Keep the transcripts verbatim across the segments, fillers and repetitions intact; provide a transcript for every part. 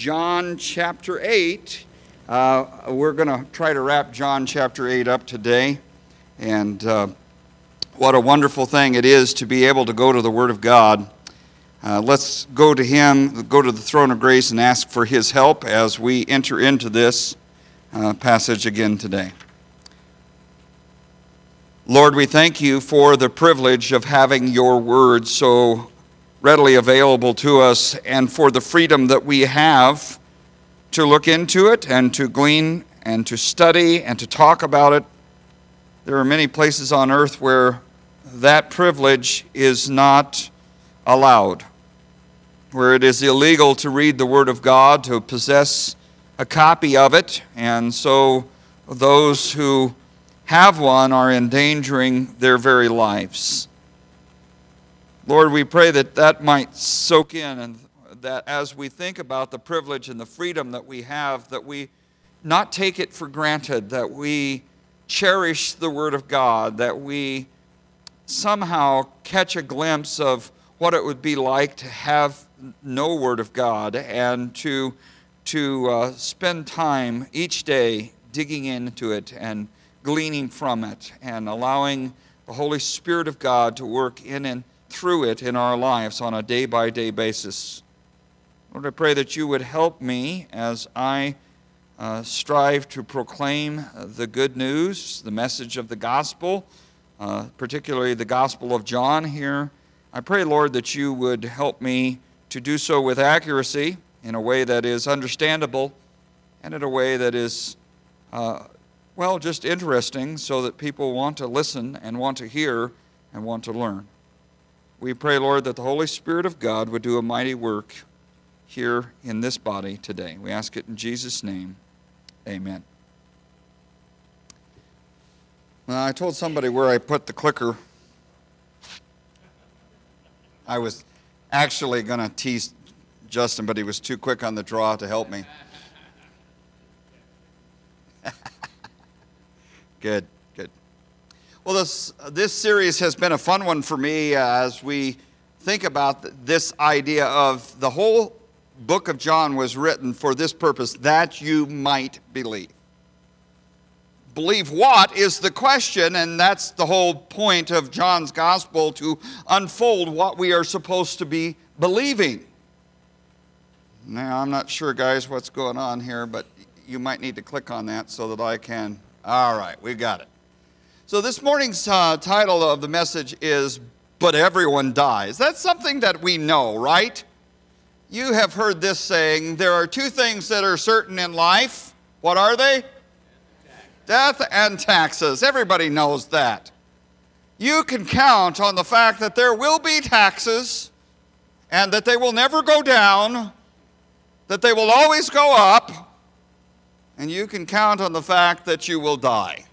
John chapter eight. Uh, we're going to try to wrap John chapter eight up today. And uh, what a wonderful thing it is to be able to go to the Word of God. Uh, let's go to Him, go to the throne of grace and ask for His help as we enter into this uh, passage again today. Lord, we thank You for the privilege of having Your Word so readily available to us, and for the freedom that we have to look into it and to glean and to study and to talk about it. There are many places on earth where that privilege is not allowed, where it is illegal to read the Word of God, to possess a copy of it, and so those who have one are endangering their very lives. Lord, we pray that that might soak in, and that as we think about the privilege and the freedom that we have, that we not take it for granted, that we cherish the Word of God, that we somehow catch a glimpse of what it would be like to have no Word of God, and to, to uh, spend time each day digging into it and gleaning from it, and allowing the Holy Spirit of God to work in and through it in our lives on a day-by-day basis. Lord, I pray that You would help me as I uh, strive to proclaim the good news, the message of the gospel, uh, particularly the gospel of John here. I pray, Lord, that You would help me to do so with accuracy, in a way that is understandable, and in a way that is, uh, well, just interesting, so that people want to listen and want to hear and want to learn. We pray, Lord, that the Holy Spirit of God would do a mighty work here in this body today. We ask it in Jesus' name. Amen. Well, I told somebody where I put the clicker. I was actually going to tease Justin, but he was too quick on the draw to help me. Good. Well, this this series has been a fun one for me as we think about this idea of the whole book of John was written for this purpose, that you might believe. Believe what is the question, and that's the whole point of John's gospel, to unfold what we are supposed to be believing. Now, I'm not sure, guys, what's going on here, but you might need to click on that so that I can. All right, we got it. So this morning's uh, title of the message is, But Everyone Dies. That's something that we know, right? You have heard this saying, there are two things that are certain in life. What are they? Death and taxes. Everybody knows that. You can count on the fact that there will be taxes, and that they will never go down, that they will always go up, and you can count on the fact that you will die.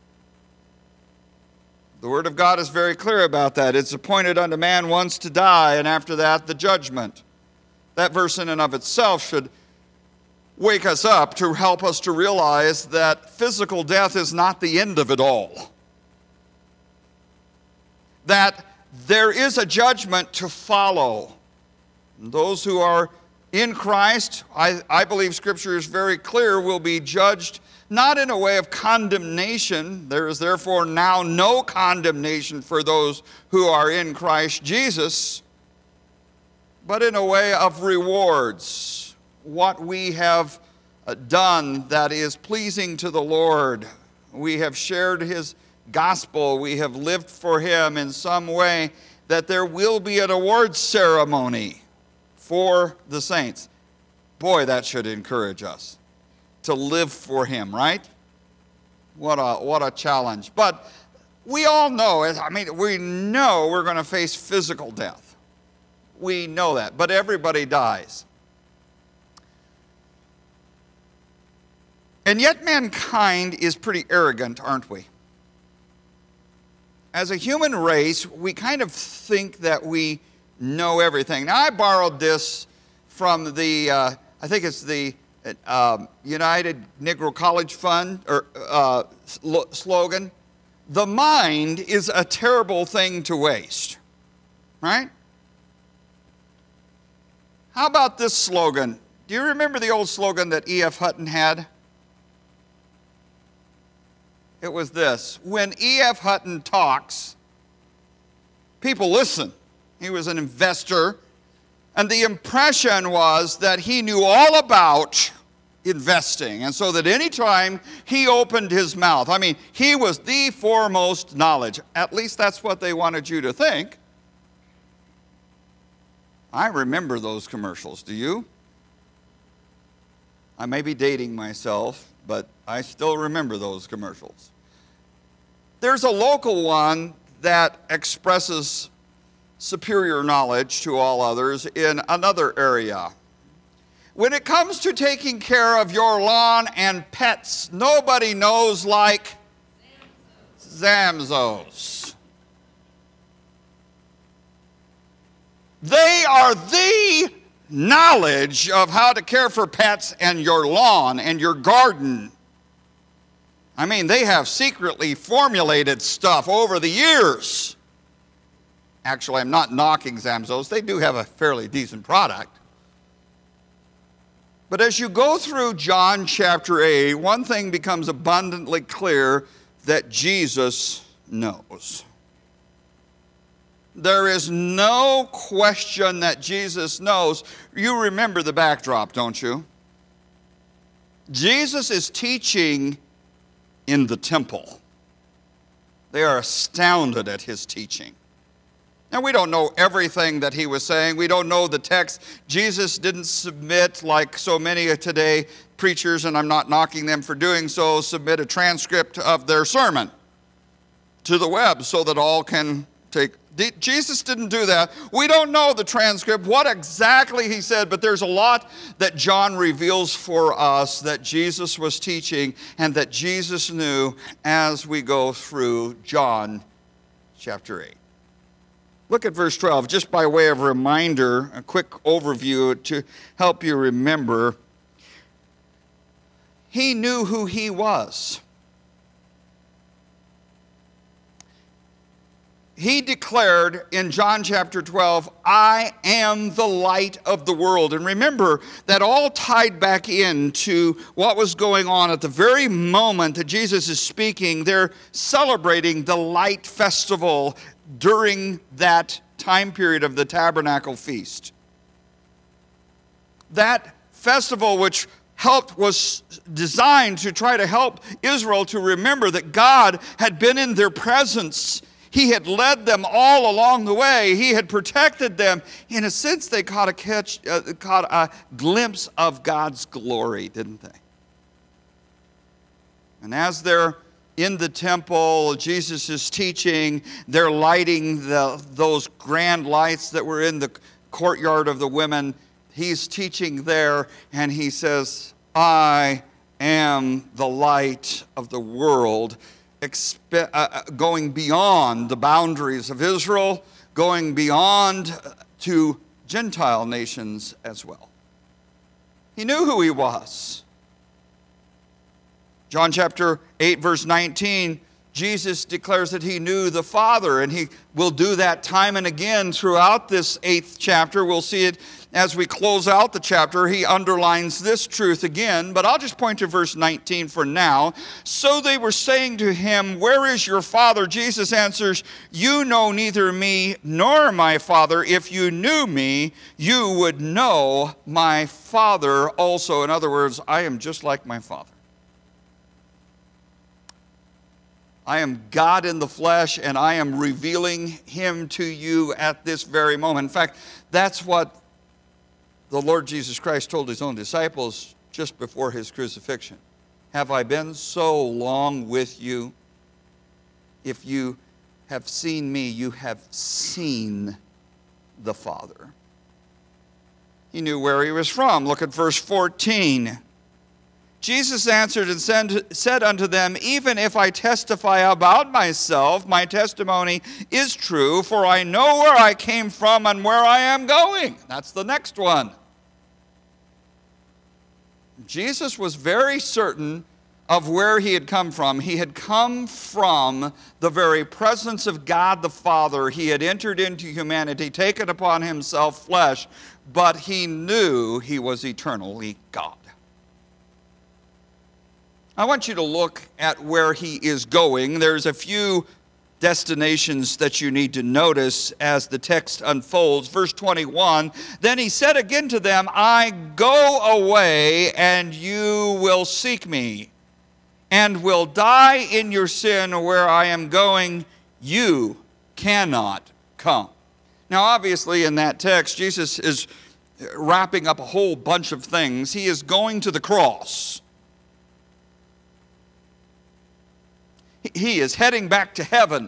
The Word of God is very clear about that. It's appointed unto man once to die, and after that, the judgment. That verse in and of itself should wake us up to help us to realize that physical death is not the end of it all. That there is a judgment to follow. Those who are in Christ, I, I believe Scripture is very clear, will be judged not in a way of condemnation. There is therefore now no condemnation for those who are in Christ Jesus, but in a way of rewards. What we have done that is pleasing to the Lord. We have shared His gospel. We have lived for Him in some way, that there will be an awards ceremony for the saints. Boy, that should encourage us to live for Him, right? What a what a challenge. But we all know, I mean, we know we're going to face physical death. We know that, but everybody dies. And yet mankind is pretty arrogant, aren't we? As a human race, we kind of think that we know everything. Now, I borrowed this from the, uh, I think it's the uh, United Negro College Fund or uh, sl- slogan. The mind is a terrible thing to waste, right? How about this slogan? Do you remember the old slogan that E F Hutton had? It was this: when E F Hutton talks, people listen. He was an investor, and the impression was that he knew all about investing, and so that any time he opened his mouth, I mean, he was the foremost knowledge. At least that's what they wanted you to think. I remember those commercials. Do you? I may be dating myself, but I still remember those commercials. There's a local one that expresses superior knowledge to all others in another area. When it comes to taking care of your lawn and pets, nobody knows like Zamzows. They are the knowledge of how to care for pets and your lawn and your garden. I mean, they have secretly formulated stuff over the years. Actually, I'm not knocking Zamzows. They do have a fairly decent product. But as you go through John chapter eight, one thing becomes abundantly clear that Jesus knows. There is no question that Jesus knows. You remember the backdrop, don't you? Jesus is teaching in the temple. They are astounded at his teaching. Now, we don't know everything that he was saying. We don't know the text. Jesus didn't submit, like so many of today preachers, and I'm not knocking them for doing so, submit a transcript of their sermon to the web so that all can take. Jesus didn't do that. We don't know the transcript, what exactly he said, but there's a lot that John reveals for us that Jesus was teaching and that Jesus knew as we go through John chapter eight. Look at verse twelve, just by way of reminder, a quick overview to help you remember. He knew who he was. He declared in John chapter twelve, I am the light of the world. And remember, that all tied back into what was going on at the very moment that Jesus is speaking. They're celebrating the light festival during that time period of the tabernacle feast. That festival, which helped, was designed to try to help Israel to remember that God had been in their presence. He had led them all along the way. He had protected them. In a sense, they caught a catch, uh, caught a glimpse of God's glory, didn't they? And as they're in the temple, Jesus is teaching. They're lighting the, those grand lights that were in the courtyard of the women. He's teaching there, and he says, I am the light of the world. Expe- uh, going beyond the boundaries of Israel, going beyond to Gentile nations as well. He knew who he was. John chapter eight, verse nineteen, Jesus declares that he knew the Father, and he will do that time and again throughout this eighth chapter. We'll see it as we close out the chapter. He underlines this truth again, but I'll just point to verse nineteen for now. So they were saying to him, where is your Father? Jesus answers, you know neither me nor my Father. If you knew me, you would know my Father also. In other words, I am just like my Father. I am God in the flesh, and I am revealing him to you at this very moment. In fact, that's what the Lord Jesus Christ told his own disciples just before his crucifixion. Have I been so long with you? If you have seen me, you have seen the Father. He knew where he was from. Look at verse fourteen. Jesus answered and said unto them, even if I testify about myself, my testimony is true, for I know where I came from and where I am going. That's the next one. Jesus was very certain of where he had come from. He had come from the very presence of God the Father. He had entered into humanity, taken upon himself flesh, but he knew he was eternally God. I want you to look at where he is going. There's a few destinations that you need to notice as the text unfolds. Verse twenty-one, then he said again to them, I go away, and you will seek me, and will die in your sin. Where I am going, you cannot come. Now, obviously, in that text, Jesus is wrapping up a whole bunch of things. He is going to the cross. He is heading back to heaven.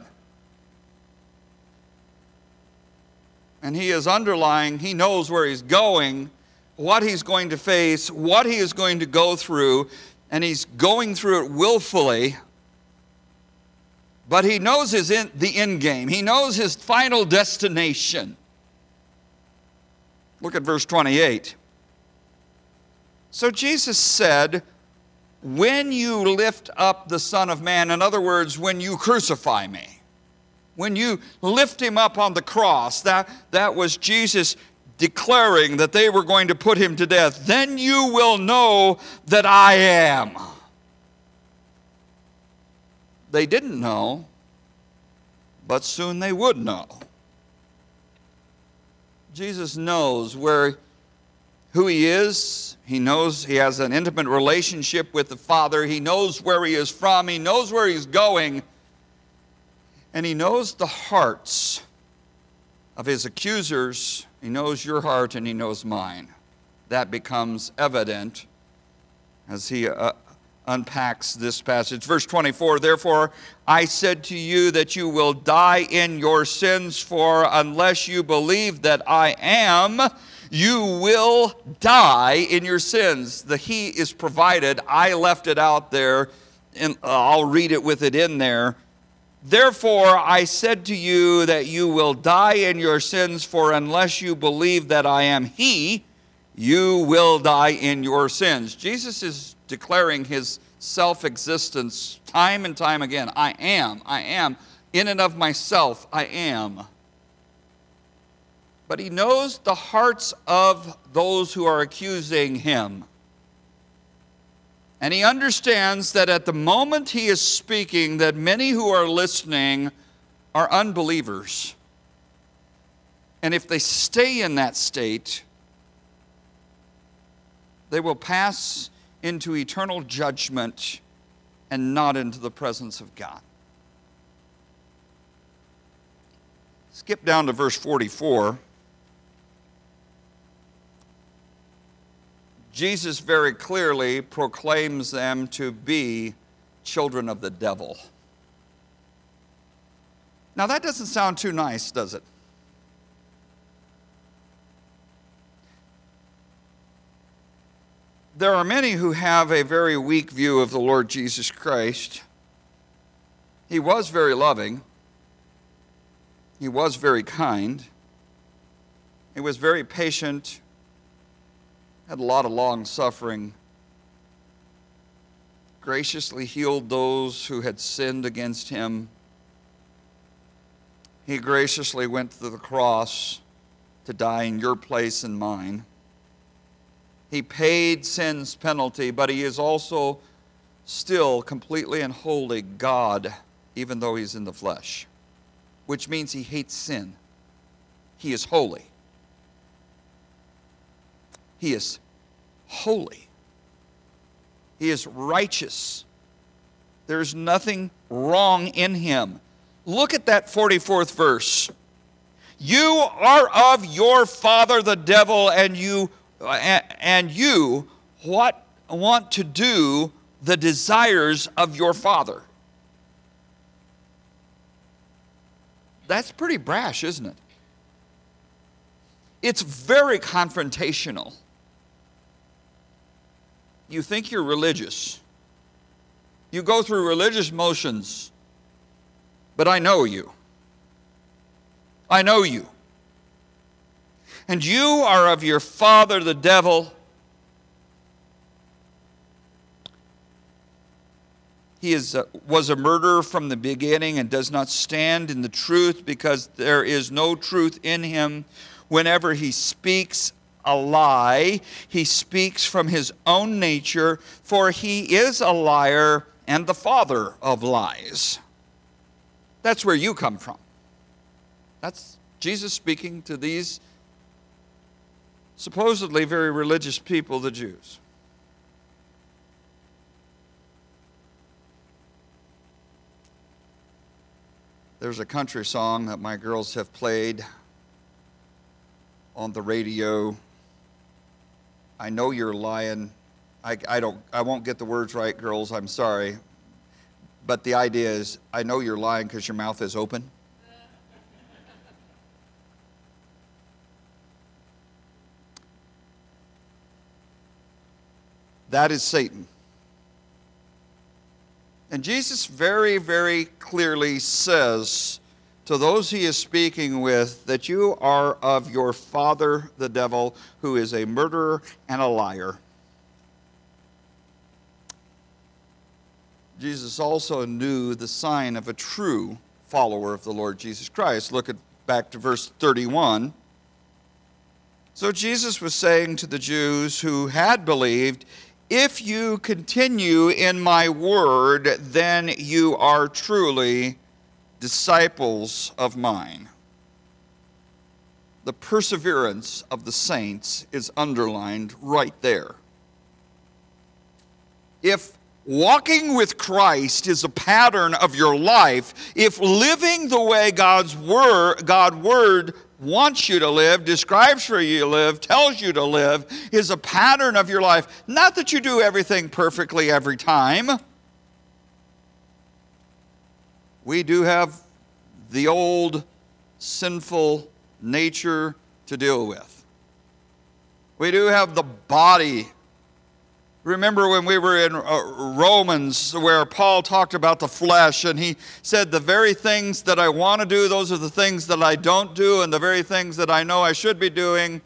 And he is underlying, he knows where he's going, what he's going to face, what he is going to go through, and he's going through it willfully. But he knows his in, the end game. He knows his final destination. Look at verse twenty-eight. So Jesus said, when you lift up the Son of Man, in other words, when you crucify me, when you lift him up on the cross, that, that was Jesus declaring that they were going to put him to death, then you will know that I am. They didn't know, but soon they would know. Jesus knows where who he is. He knows he has an intimate relationship with the Father. He knows where he is from. He knows where he's going. And he knows the hearts of his accusers. He knows your heart and he knows mine. That becomes evident as he uh, unpacks this passage. Verse twenty-four, therefore I said to you that you will die in your sins, for unless you believe that I am, you will die in your sins. The he is provided. I left it out there, and I'll read it with it in there. Therefore, I said to you that you will die in your sins, for unless you believe that I am he, you will die in your sins. Jesus is declaring his self-existence time and time again. I am, I am. In and of myself, I am. But he knows the hearts of those who are accusing him. And he understands that at the moment he is speaking, that many who are listening are unbelievers. And if they stay in that state, they will pass into eternal judgment and not into the presence of God. Skip down to verse forty-four. Jesus very clearly proclaims them to be children of the devil. Now that doesn't sound too nice, does it? There are many who have a very weak view of the Lord Jesus Christ. He was very loving. He was very kind. He was very patient. Had a lot of long suffering. Graciously healed those who had sinned against him. He graciously went to the cross to die in your place and mine. He paid sin's penalty, but he is also still completely and wholly God, even though he's in the flesh, which means he hates sin. He is holy. He is holy. He is righteous. There's nothing wrong in him. Look at that forty-fourth verse. You are of your father the devil, and you and you what want to do the desires of your father. That's pretty brash, isn't it? It's very confrontational. You think you're religious. You go through religious motions. But I know you. I know you. And you are of your father the devil, He is a, was a murderer from the beginning and does not stand in the truth because there is no truth in him. Whenever he speaks a lie, he speaks from his own nature, for he is a liar and the father of lies. That's where you come from. That's Jesus speaking to these supposedly very religious people, the Jews. There's a country song that my girls have played on the radio. I know you're lying. I, I don't. I won't get the words right, girls. I'm sorry. But the idea is, I know you're lying because your mouth is open. That is Satan. And Jesus very, very clearly says to those he is speaking with that you are of your father, the devil, who is a murderer and a liar. Jesus also knew the sign of a true follower of the Lord Jesus Christ. Look at back to verse thirty-one. So Jesus was saying to the Jews who had believed, if you continue in my word, then you are truly disciples of mine. The perseverance of the saints is underlined right there. If walking with Christ is a pattern of your life, if living the way God's word, God's word wants you to live, describes for you to live, tells you to live, is a pattern of your life. Not that you do everything perfectly every time. We do have the old sinful nature to deal with. We do have the body. Remember when we were in uh, Romans where Paul talked about the flesh and he said the very things that I want to do, those are the things that I don't do, and the very things that I know I should be doing,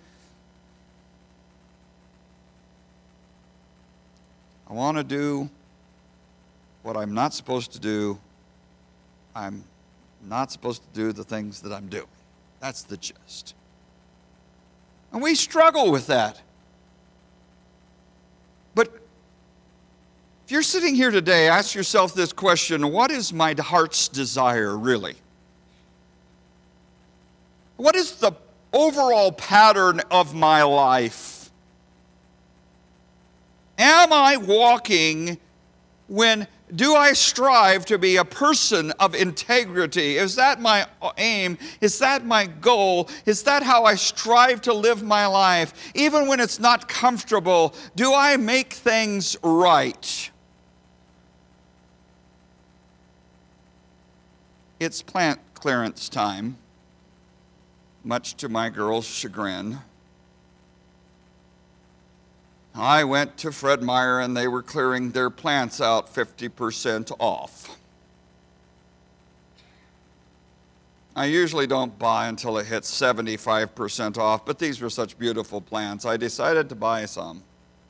I want to do what I'm not supposed to do. I'm not supposed to do the things that I'm doing. That's the gist. And we struggle with that. But if you're sitting here today, ask yourself this question: what is my heart's desire really? What is the overall pattern of my life? Am I walking when, do I strive to be a person of integrity? Is that my aim? Is that my goal? Is that how I strive to live my life? Even when it's not comfortable, do I make things right? It's plant clearance time, much to my girls' chagrin. I went to Fred Meyer and they were clearing their plants out fifty percent off. I usually don't buy until it hits seventy-five percent off, but these were such beautiful plants, I decided to buy some.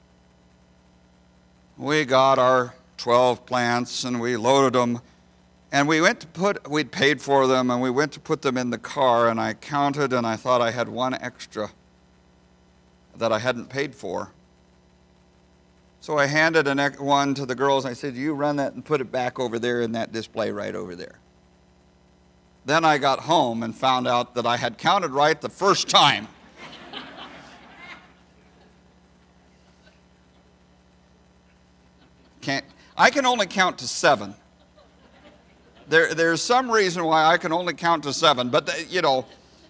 We got our twelve plants and we loaded them, and we went to put, we'd paid for them, and we went to put them in the car, and I counted and I thought I had one extra that I hadn't paid for. So I handed an one to the girls. I said, you run that and put it back over there in that display right over there. Then I got home and found out that I had counted right the first time. Can't, I can only count to seven. There, there's some reason why I can only count to seven, but the, you know,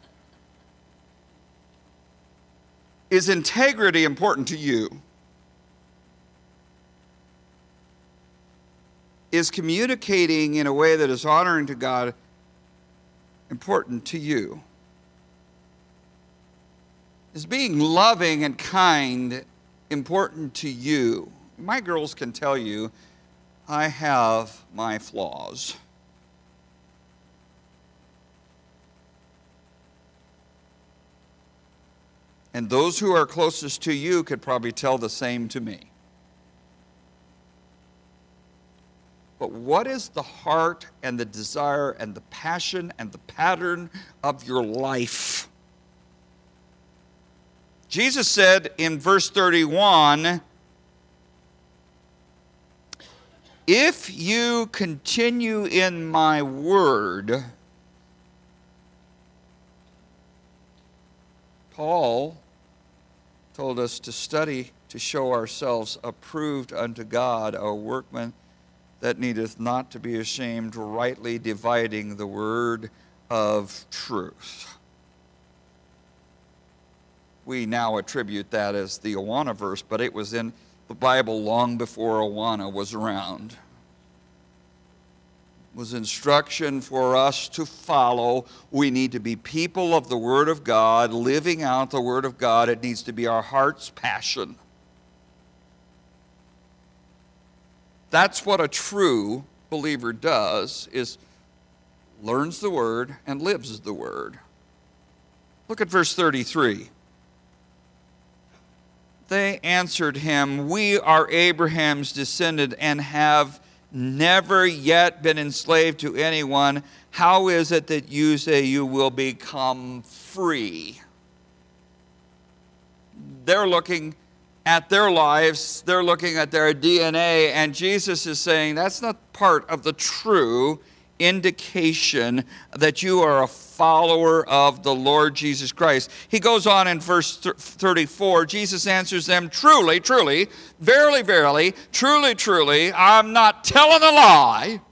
is integrity important to you? Is communicating in a way that is honoring to God important to you? Is being loving and kind important to you? My girls can tell you, I have my flaws. And those who are closest to you could probably tell the same to me. but what is the heart and the desire and the passion and the pattern of your life? Jesus said in verse thirty-one, if you continue in my word, Paul told us to study to show ourselves approved unto God, a workman that needeth not to be ashamed, rightly dividing the word of truth. We now attribute that as the Awana verse, but it was in the Bible long before Awana was around. It was instruction for us to follow. We need to be people of the Word of God, living out the Word of God. It needs to be our heart's passion. That's what a true believer does, is learns the Word and lives the Word. Look at verse thirty-three. They answered him, we are Abraham's descendant and have never yet been enslaved to anyone. How is it that you say you will become free? They're looking at their lives, they're looking at their D N A, and Jesus is saying that's not part of the true indication that you are a follower of the Lord Jesus Christ. He goes on in verse thirty-four, Jesus answers them, truly, truly, verily, verily, truly, truly, I'm not telling a lie.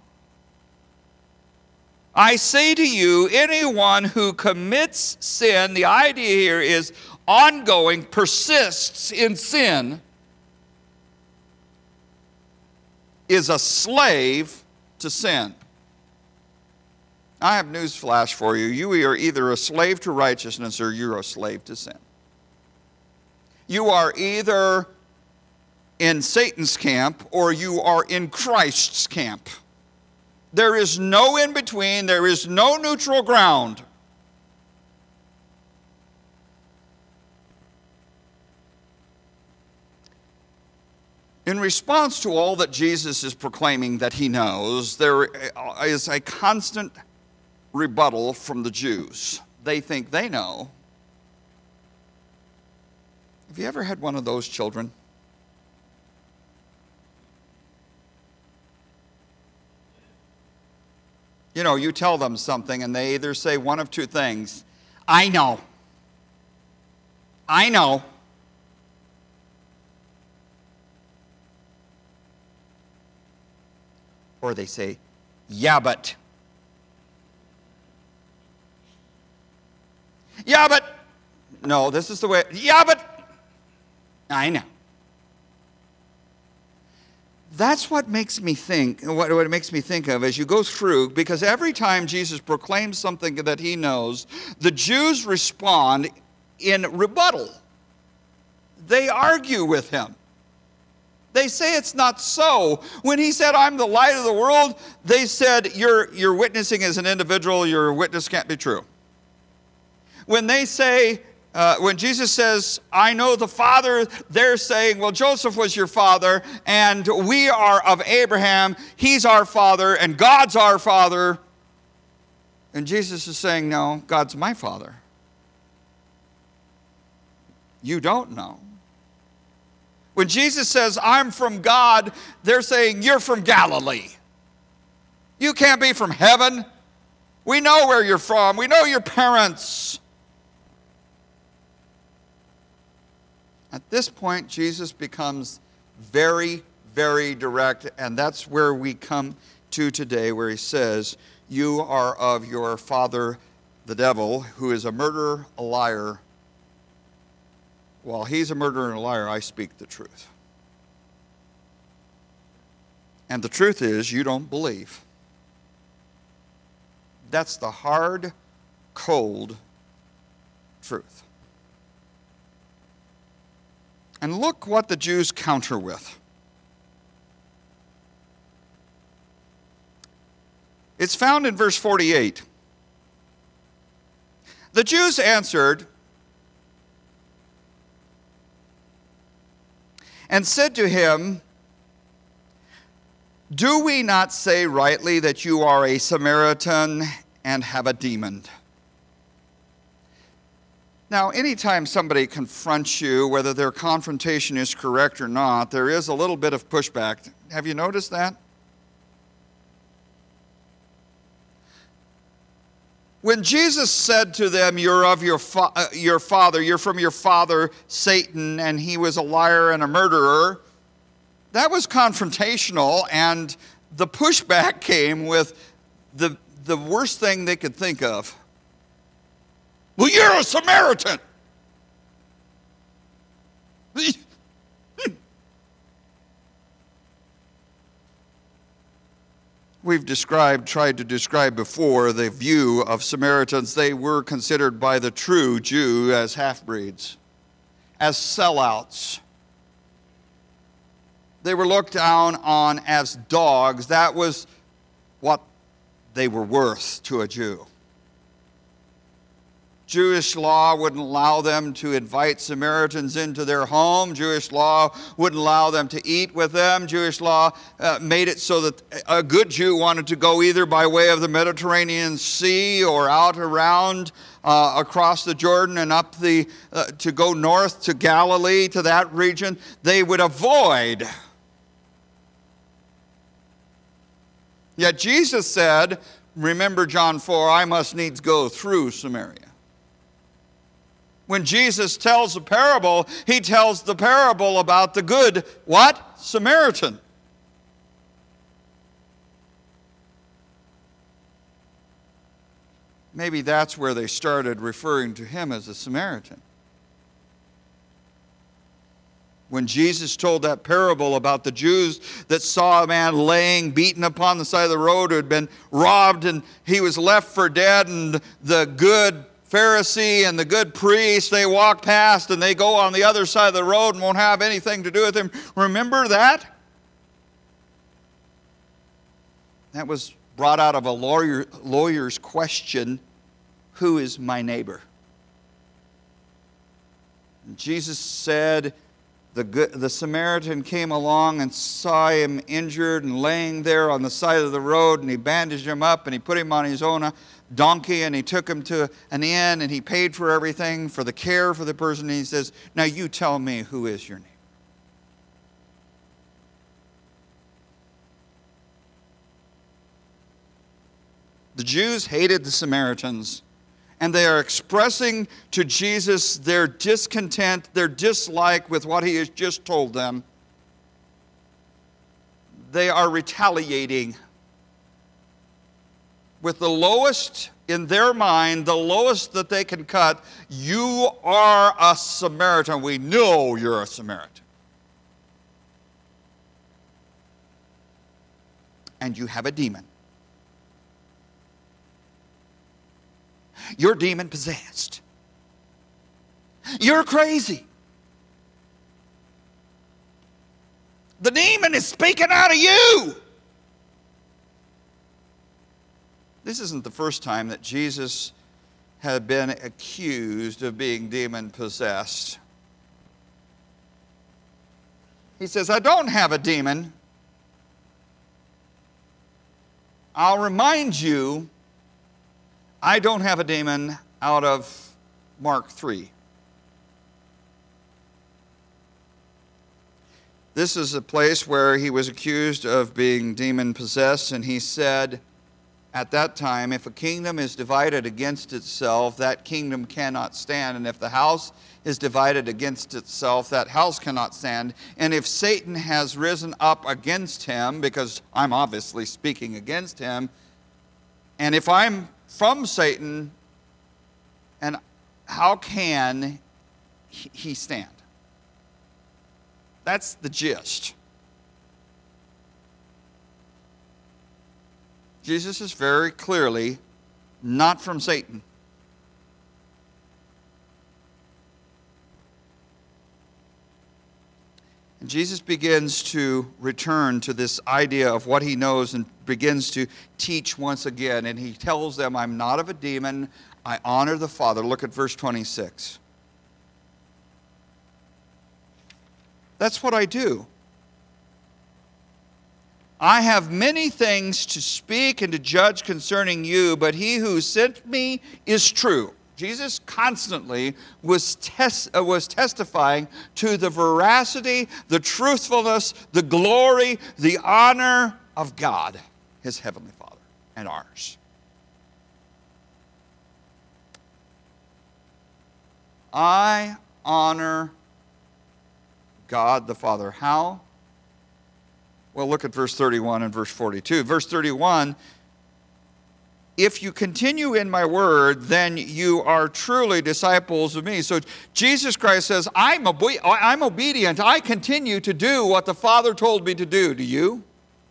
I say to you, anyone who commits sin, the idea here is ongoing, persists in sin, is a slave to sin. I have news flash for you. You are either a slave to righteousness or you're a slave to sin. You are either in Satan's camp or you are in Christ's camp. There is no in between. There is no neutral ground. In response to all that Jesus is proclaiming that he knows, there is a constant rebuttal from the Jews. They think they know. Have you ever had one of those children? You know, you tell them something and they either say one of two things. I know. I know. Or they say, yeah, but. Yeah, but. No, this is the way. Yeah, but. I know. That's what makes me think, what, what it makes me think of as you go through, because every time Jesus proclaims something that he knows, the Jews respond in rebuttal. They argue with him. They say it's not so. When he said, I'm the light of the world, they said, you're, you're witnessing as an individual, your witness can't be true. When they say, uh, when Jesus says, I know the Father, they're saying, well, Joseph was your father, and we are of Abraham, he's our father, and God's our father. And Jesus is saying, no, God's my father. You don't know. When Jesus says, I'm from God, they're saying, you're from Galilee. You can't be from heaven. We know where you're from. We know your parents. At this point, Jesus becomes very, very direct, and that's where we come to today, where he says, you are of your father, the devil, who is a murderer, a liar. While he's a murderer and a liar, I speak the truth. And the truth is, you don't believe. That's the hard, cold truth. And look what the Jews counter with. It's found in verse forty-eight. The Jews answered and said to him, Do we not say rightly that you are a Samaritan and have a demon? Now, anytime somebody confronts you, whether their confrontation is correct or not, there is a little bit of pushback. Have you noticed that? When Jesus said to them, you're of your, fa- uh, your father, you're from your father Satan, and he was a liar and a murderer, that was confrontational, and the pushback came with the, the worst thing they could think of. Well, you're a Samaritan. We've described, tried to describe before the view of Samaritans. They were considered by the true Jew as half-breeds, as sellouts. They were looked down on as dogs. That was what they were worth to a Jew. Jewish law wouldn't allow them to invite Samaritans into their home. Jewish law wouldn't allow them to eat with them. Jewish law uh, made it so that a good Jew wanted to go either by way of the Mediterranean Sea or out around uh, across the Jordan and up the, uh, to go north to Galilee, to that region. They would avoid. Yet Jesus said, remember John four, I must needs go through Samaria. When Jesus tells a parable, he tells the parable about the good, what? Samaritan. Maybe that's where they started referring to him as a Samaritan. When Jesus told that parable about the Jews that saw a man laying, beaten upon the side of the road, who had been robbed, and he was left for dead, and the good Pharisee and the good priest, they walk past and they go on the other side of the road and won't have anything to do with him. Remember that? That was brought out of a lawyer, lawyer's question, who is my neighbor? And Jesus said, the, good, the Samaritan came along and saw him injured and laying there on the side of the road, and he bandaged him up and he put him on his own donkey and he took him to an inn and he paid for everything, for the care for the person. And he says, now you tell me, who is your neighbor? The Jews hated the Samaritans, and they are expressing to Jesus their discontent, their dislike with what he has just told them. They are retaliating with the lowest, in their mind, the lowest that they can cut. You are a Samaritan. We know you're a Samaritan. And you have a demon. You're demon possessed. You're crazy. The demon is speaking out of you. This isn't the first time that Jesus had been accused of being demon possessed. He says, I don't have a demon. I'll remind you, I don't have a demon out of Mark three. This is a place where he was accused of being demon possessed, and he said, at that time, if a kingdom is divided against itself, that kingdom cannot stand. And if the house is divided against itself, that house cannot stand. And if Satan has risen up against him, because I'm obviously speaking against him, and if I'm from Satan, and how can he stand? That's the gist. Jesus is very clearly not from Satan. And Jesus begins to return to this idea of what he knows and begins to teach once again. And he tells them, I'm not of a demon. I honor the Father. Look at verse twenty-six. That's what I do. I have many things to speak and to judge concerning you, but he who sent me is true. Jesus constantly was, tes- uh, was testifying to the veracity, the truthfulness, the glory, the honor of God, his heavenly Father, and ours. I honor God the Father. How? Well, look at verse thirty-one and verse forty-two. Verse thirty-one, if you continue in my word, then you are truly disciples of me. So Jesus Christ says, I'm, obe- I'm obedient. I continue to do what the Father told me to do. Do you?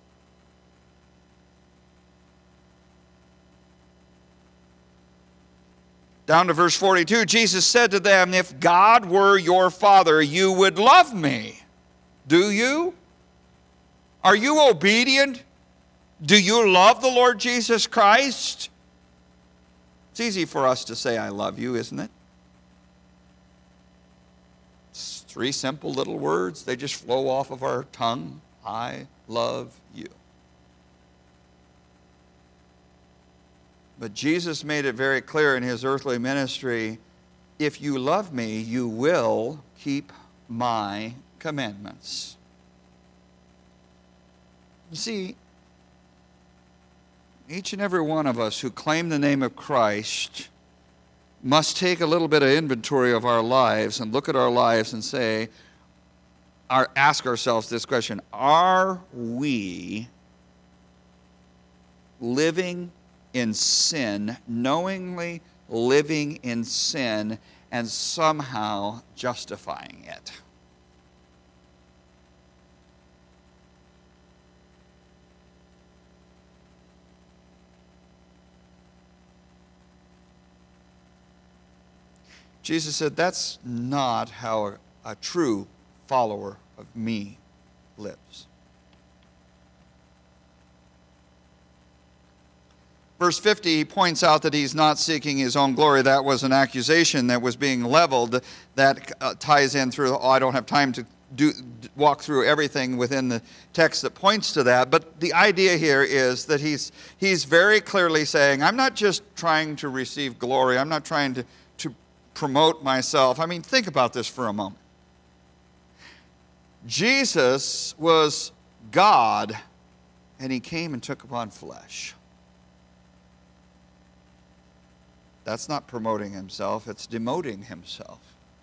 Down to verse forty-two, Jesus said to them, if God were your Father, you would love me. Do you? Are you obedient? Do you love the Lord Jesus Christ? It's easy for us to say, I love you, isn't it? It's three simple little words. They just flow off of our tongue. I love you. But Jesus made it very clear in his earthly ministry, if you love me, you will keep my commandments. You see, each and every one of us who claim the name of Christ must take a little bit of inventory of our lives and look at our lives and say, our, ask ourselves this question, are we living in sin, knowingly living in sin, and somehow justifying it? Jesus said, that's not how a, a true follower of me lives. Verse fifty, he points out that he's not seeking his own glory. That was an accusation that was being leveled that uh, ties in through, oh, I don't have time to do walk through everything within the text that points to that. But the idea here is that he's, he's very clearly saying, I'm not just trying to receive glory. I'm not trying to, to promote myself. I mean, think about this for a moment. Jesus was God, and he came and took upon flesh. That's not promoting himself, it's demoting himself.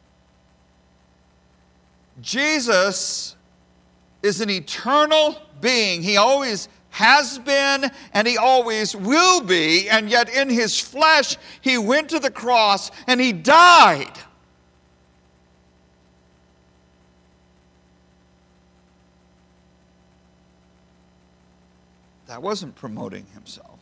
Jesus is an eternal being. He always has been and he always will be, and yet in his flesh he went to the cross and he died. That wasn't promoting himself.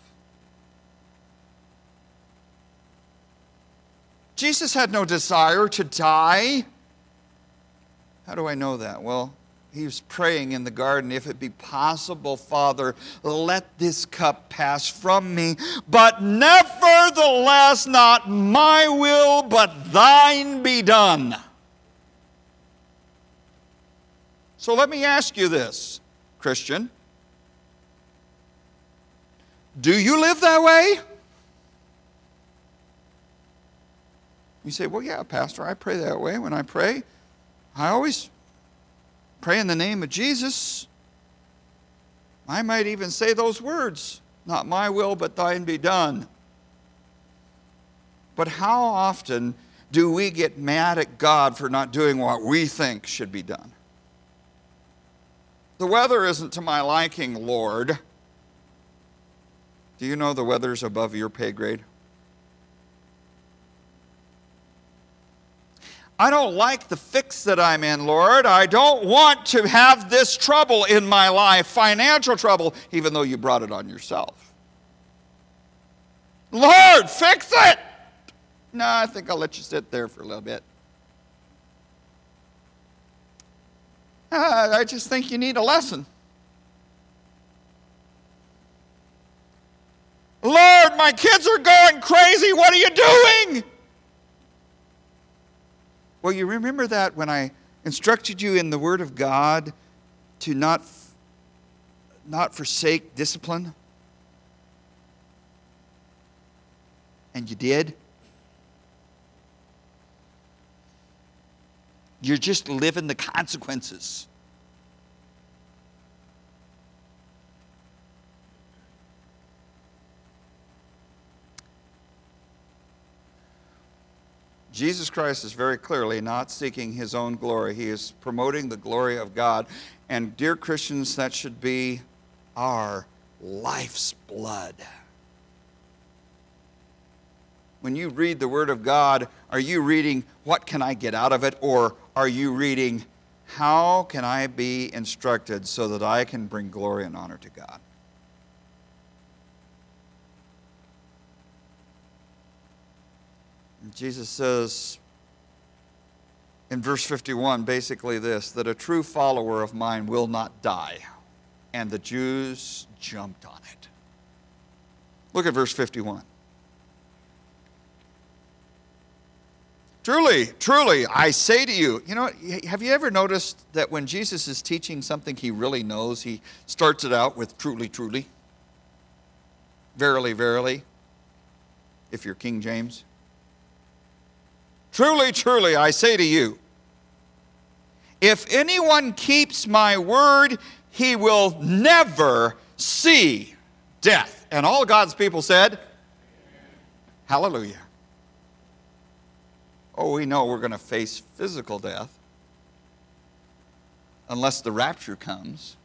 Jesus had no desire to die. How do I know that? Well, he was praying in the garden, if it be possible, Father, let this cup pass from me, but nevertheless not my will, but thine be done. So let me ask you this, Christian. Do you live that way? You say, well, yeah, Pastor, I pray that way. When I pray, I always pray in the name of Jesus. I might even say those words, not my will, but thine be done. But how often do we get mad at God for not doing what we think should be done? The weather isn't to my liking, Lord. Do you know the weather's above your pay grade? I don't like the fix that I'm in, Lord. I don't want to have this trouble in my life, financial trouble, even though you brought it on yourself. Lord, fix it! No, I think I'll let you sit there for a little bit. Uh, I just think you need a lesson. Lord, my kids are going crazy. What are you doing? Well, you remember that when I instructed you in the Word of God to not not forsake discipline? And you did? You're just living the consequences. Jesus Christ is very clearly not seeking his own glory. He is promoting the glory of God. And dear Christians, that should be our life's blood. When you read the Word of God, are you reading, what can I get out of it? Or are you reading, how can I be instructed so that I can bring glory and honor to God? Jesus says in verse fifty-one basically this, that a true follower of mine will not die. And the Jews jumped on it. Look at verse fifty-one. Truly, truly, I say to you, you know, have you ever noticed that when Jesus is teaching something he really knows, he starts it out with truly, truly? Verily, verily, if you're King James. Truly, truly, I say to you, if anyone keeps my word, he will never see death. And all God's people said, hallelujah. Oh, we know we're going to face physical death unless the rapture comes.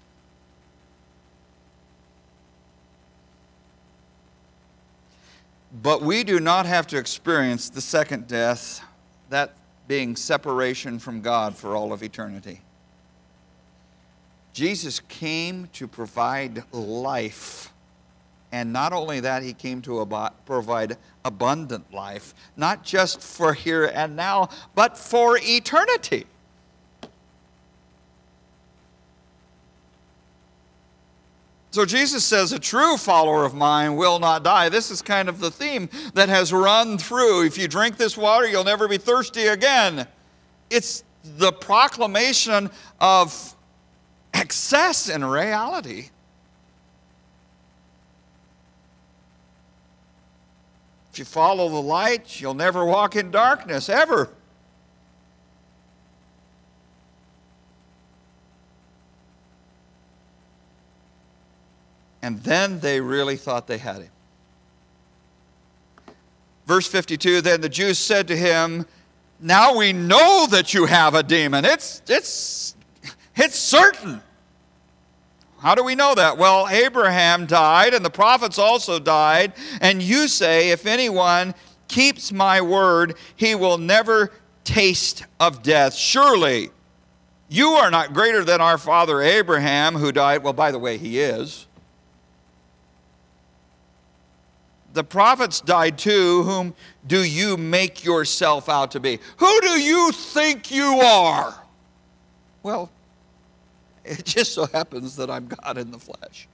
But we do not have to experience the second death, that being separation from God for all of eternity. Jesus came to provide life. And not only that, he came to ab- provide abundant life, not just for here and now, but for eternity. So Jesus says, a true follower of mine will not die. This is kind of the theme that has run through. If you drink this water, you'll never be thirsty again. It's the proclamation of excess in reality. If you follow the light, you'll never walk in darkness, ever. And then they really thought they had him. Verse fifty-two, then the Jews said to him, now we know that you have a demon. It's, it's, it's certain. How do we know that? Well, Abraham died and the prophets also died. And you say, if anyone keeps my word, he will never taste of death. Surely you are not greater than our father Abraham, who died. Well, by the way, he is. The prophets died too. Whom do you make yourself out to be? Who do you think you are? Well, it just so happens that I'm God in the flesh.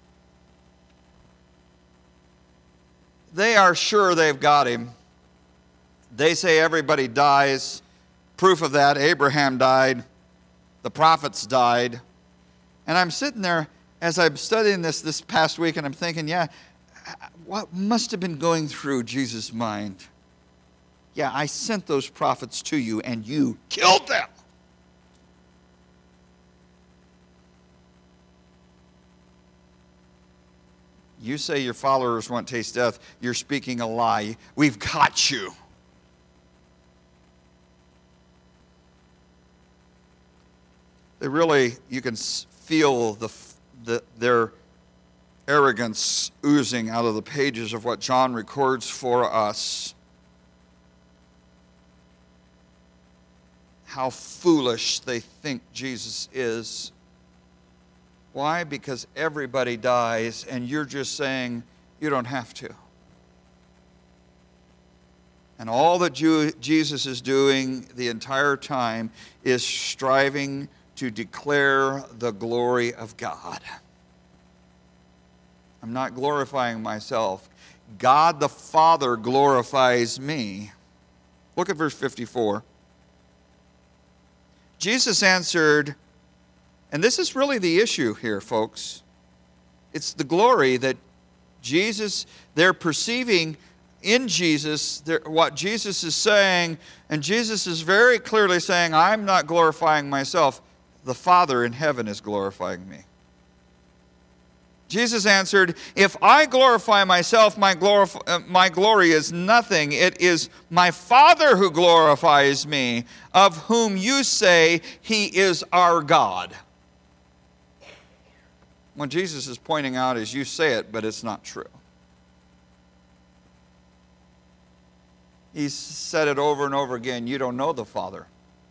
They are sure they've got him. They say everybody dies. Proof of that, Abraham died. The prophets died. And I'm sitting there as I'm studying this this past week, and I'm thinking, yeah, what must have been going through Jesus' mind? Yeah, I sent those prophets to you, and you killed them. You say your followers won't taste death. You're speaking a lie. We've got you. They really, you can feel the, the their arrogance oozing out of the pages of what John records for us. How foolish they think Jesus is. Why? Because everybody dies, and you're just saying you don't have to. And all that Jesus is doing the entire time is striving to declare the glory of God. I'm not glorifying myself. God the Father glorifies me. Look at verse fifty-four. Jesus answered, and this is really the issue here, folks. It's the glory that Jesus, they're perceiving in Jesus what Jesus is saying, and Jesus is very clearly saying, I'm not glorifying myself. The Father in heaven is glorifying me. Jesus answered, if I glorify myself, my, glorif- uh, my glory is nothing. It is my Father who glorifies me, of whom you say he is our God. What Jesus is pointing out is you say it, but it's not true. He's said it over and over again. You don't know the Father.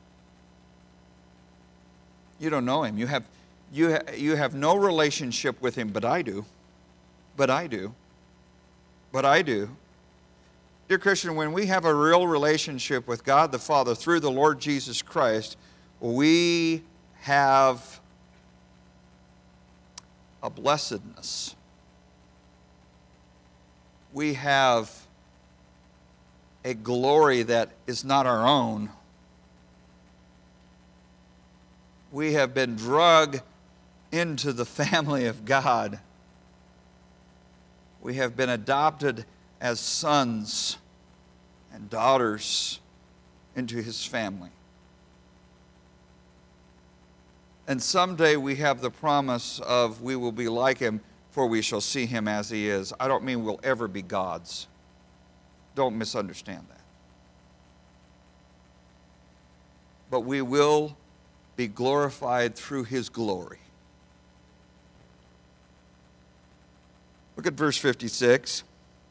You don't know him. You have, you, ha- you have no relationship with him, but I do. But I do. But I do. Dear Christian, when we have a real relationship with God the Father through the Lord Jesus Christ, we have a blessedness. We have a glory that is not our own. We have been dragged into the family of God. We have been adopted as sons and daughters into his family. And someday we have the promise of we will be like him, for we shall see him as he is. I don't mean we'll ever be gods. Don't misunderstand that. But we will be glorified through his glory. Look at verse fifty-six.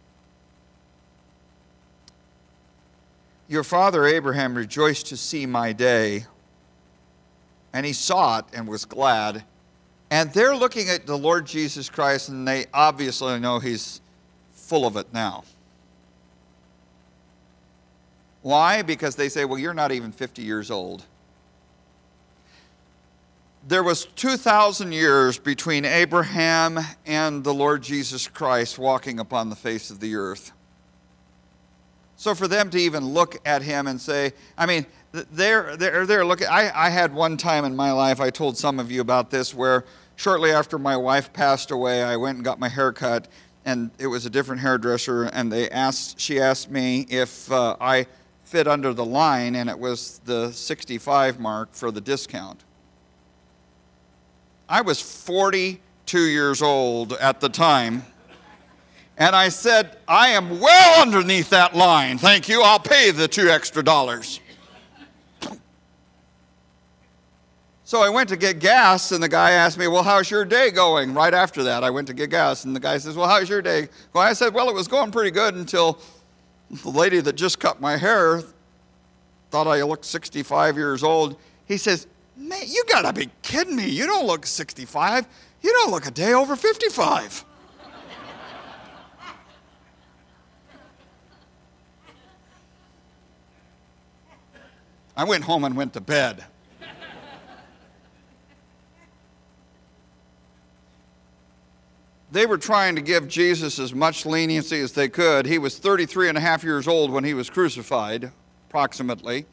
Your father Abraham rejoiced to see my day, and he saw it and was glad. And they're looking at the Lord Jesus Christ, and they obviously know he's full of it now. Why? Because they say, well, you're not even fifty years old. There was two thousand years between Abraham and the Lord Jesus Christ walking upon the face of the earth. So for them to even look at him and say, I mean, they're, they're, they're looking. I, I had one time in my life, I told some of you about this, where shortly after my wife passed away, I went and got my hair cut, and it was a different hairdresser, and they asked, she asked me if uh, I fit under the line, and it was the sixty-five mark for the discount. I was forty-two years old at the time, and I said, I am well underneath that line. Thank you. I'll pay the two extra dollars. So I went to get gas, and the guy asked me, well, how's your day going? Right after that, I went to get gas, and the guy says, well, how's your day? Well, I said, well, it was going pretty good until the lady that just cut my hair thought I looked sixty-five years old. He says, man, you gotta be kidding me. You don't look sixty-five. You don't look a day over fifty-five. I went home and went to bed. They were trying to give Jesus as much leniency as they could. He was thirty-three and a half years old when he was crucified, approximately.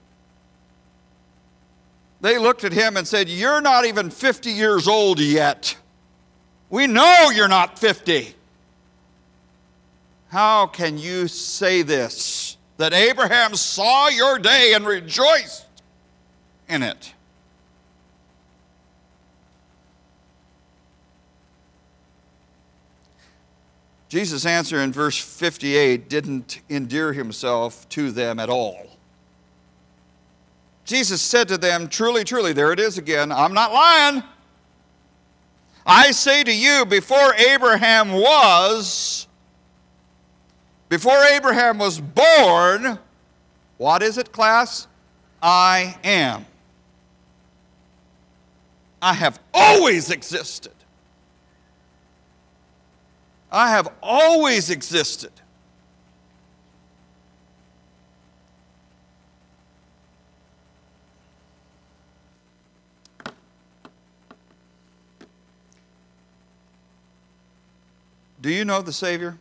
They looked at him and said, you're not even fifty years old yet. We know you're not fifty. How can you say this? That Abraham saw your day and rejoiced in it. Jesus' answer in verse fifty-eight didn't endear himself to them at all. Jesus said to them, truly, truly, there it is again, I'm not lying. I say to you, before Abraham was, before Abraham was born, what is it, class? I am. I have always existed. I have always existed. Do you know the Savior?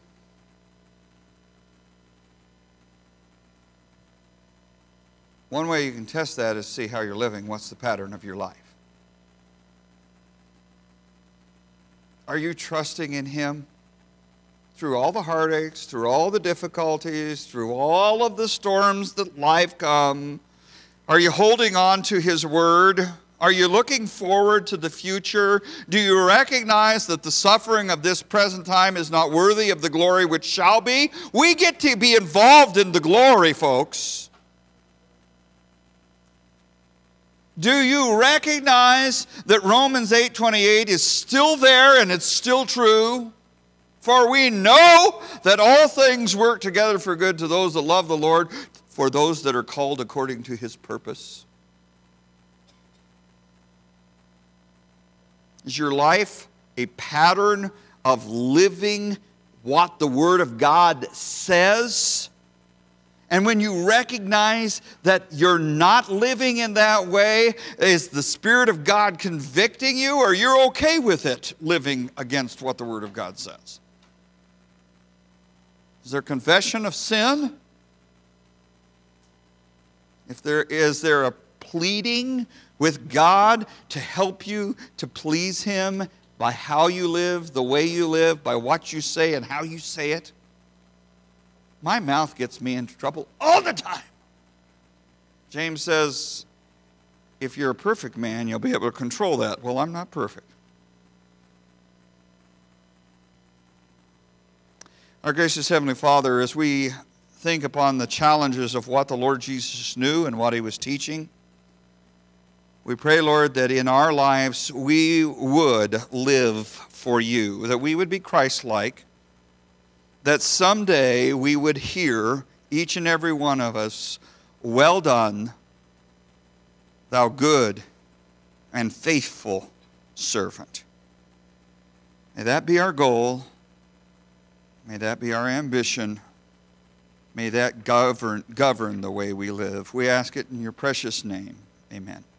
One way you can test that is see how you're living. What's the pattern of your life? Are you trusting in Him? Through all the heartaches, through all the difficulties, through all of the storms that life come, are you holding on to His Word? Are you looking forward to the future? Do you recognize that the suffering of this present time is not worthy of the glory which shall be? We get to be involved in the glory, folks. Do you recognize that Romans eight twenty-eight is still there and it's still true? For we know that all things work together for good to those that love the Lord, for those that are called according to His purpose. Is your life a pattern of living what the Word of God says? And when you recognize that you're not living in that way, is the Spirit of God convicting you, or you're okay with it living against what the Word of God says? Is there confession of sin? If there is there a pleading with God to help you to please Him by how you live, the way you live, by what you say and how you say it? My mouth gets me into trouble all the time. James says, if you're a perfect man, you'll be able to control that. Well, I'm not perfect. Our gracious Heavenly Father, as we think upon the challenges of what the Lord Jesus knew and what He was teaching, we pray, Lord, that in our lives we would live for You, that we would be Christ-like, that someday we would hear, each and every one of us, well done, thou good and faithful servant. May that be our goal. May that be our ambition. May that govern, govern the way we live. We ask it in Your precious name. Amen.